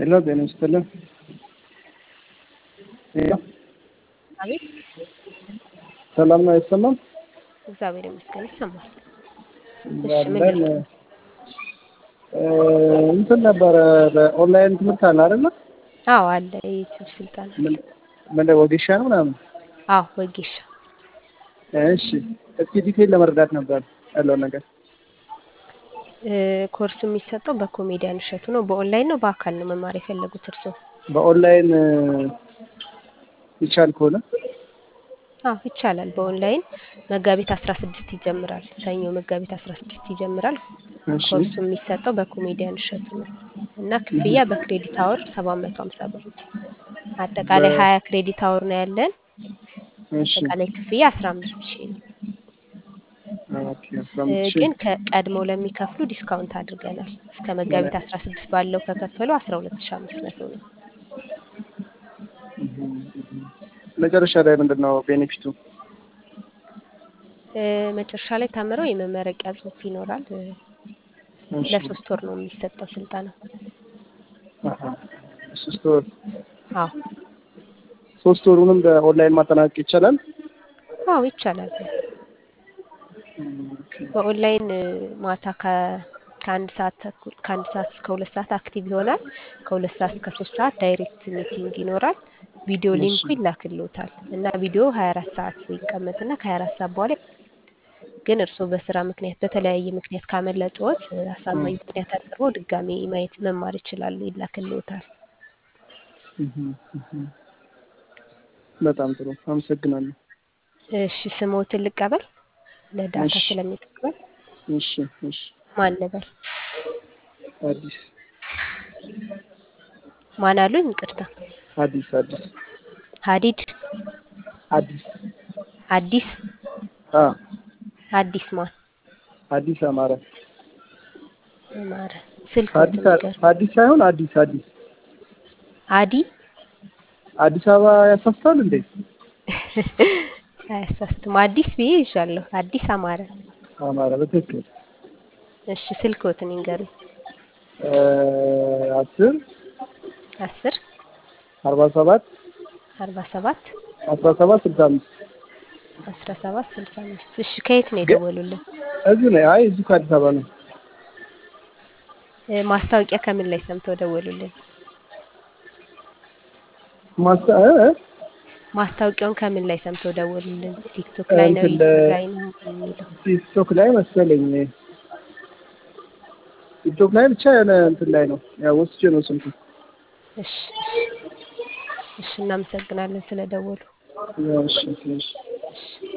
ሄሎ ጤና ይስጥልን። ሄሎ አቤት። ሰላም ነው አይሰማም? እግዚአብሔር ይመስገን ይሰማል። እሺ ምን ያለን ልርዳዎት? እንትን ነበረ በኦንላይን ትምህርት አለ አይደለ? አዎ አለ፣ የዩቲዩብ ስልጠና አለ። ምን ወጌሻ ነው ምናምን? አዎ ወጌሻ። እሺ እስኪ ዲቴል ለመረዳት ነበር ያለው ነገር። ኮርሱ የሚሰጠው በኮሜዲያን እሸቱ ነው። በኦንላይን ነው በአካል ነው መማር የፈለጉት እርስዎ? በኦንላይን ይቻል ከሆነ አዎ ይቻላል። በኦንላይን መጋቢት 16 ይጀምራል። ሰኞ መጋቢት 16 ይጀምራል። እሺ ኮርሱ የሚሰጠው በኮሜዲያን እሸቱ ነው እና ክፍያ በክሬዲት አወር 750 ብር ነው። አጠቃላይ 20 ክሬዲት አወር ነው ያለን። እሺ አጠቃላይ ክፍያ 15000 ነው። ኦኬ 15 ግን ከቀድመው ለሚከፍሉ ዲስካውንት አድርገናል። እስከ መጋቢት 16 ባለው ከከፈሉ 12500 ነው። መጨረሻ ላይ ምንድነው ቤኔፊቱ? መጨረሻ ላይ ተምረው የመመረቂያ ጽሑፍ ይኖራል። ለሶስት ወር ነው የሚሰጠው ስልጠናው። ሶስት ወር? አዎ ሶስት ወሩንም በኦንላይን ማጠናቀቅ ይቻላል? አዎ ይቻላል። በኦንላይን ማታ ከአንድ ሰዓት ተኩል ከአንድ ሰዓት እስከ 2 ሰዓት አክቲቭ ይሆናል። ከ2 ሰዓት እስከ 3 ሰዓት ዳይሬክት ሚቲንግ ይኖራል። ቪዲዮ ሊንኩ ይላክልዎታል እና ቪዲዮ 24 ሰዓት ይቀመጥና ከ24 ሰዓት በኋላ ግን እርስዎ በስራ ምክንያት በተለያየ ምክንያት ካመለጠዎት አሳማኝ ምክንያት አቅርበው ድጋሜ ማየት መማር ይችላሉ። ይላክልዎታል። በጣም ጥሩ አመሰግናለሁ። እሺ ስሞትን ልቀበል ለዳታ እሺ ስለሚጠቅመን። እሺ እሺ ማን ልበል? አዲስ ማን አሉኝ? ይቅርታ። አዲስ ሀዲድ አዲስ አዲስ አ አዲስ ማን? አዲስ አማረ አማረ። ስልክዎትን ንገሩኝ። አዲስ ሳይሆን አዲስ አዲ አዲስ አበባ ያሳፍታል እንዴ? አያሳስትም። አዲስ ብዬ ይዣለሁ። አዲስ አማረ። አማረ በትክክል። እሺ ስልክዎትን ይንገሩኝ። 10 10 47 47 17 65 1765 እሺ ከየት ነው የደወሉልን? እዚሁ ነው። አይ እዚሁ ከአዲስ አበባ ነው። ማስታወቂያ ከምን ላይ ሰምተው ደወሉልን? ማስታወቂያውን ከምን ላይ ሰምተው ደወሉልን? ቲክቶክ ላይ ነው? ዩቲዩብ ላይ ነው የሚለው? ቲክቶክ ላይ መሰለኝ። ቲክቶክ ላይ ብቻ የሆነ እንትን ላይ ነው ያው ወስጄ ነው ስልኩ። እሺ እሺ እሺ እናመሰግናለን ስለደወሉ። እሺ እሺ እሺ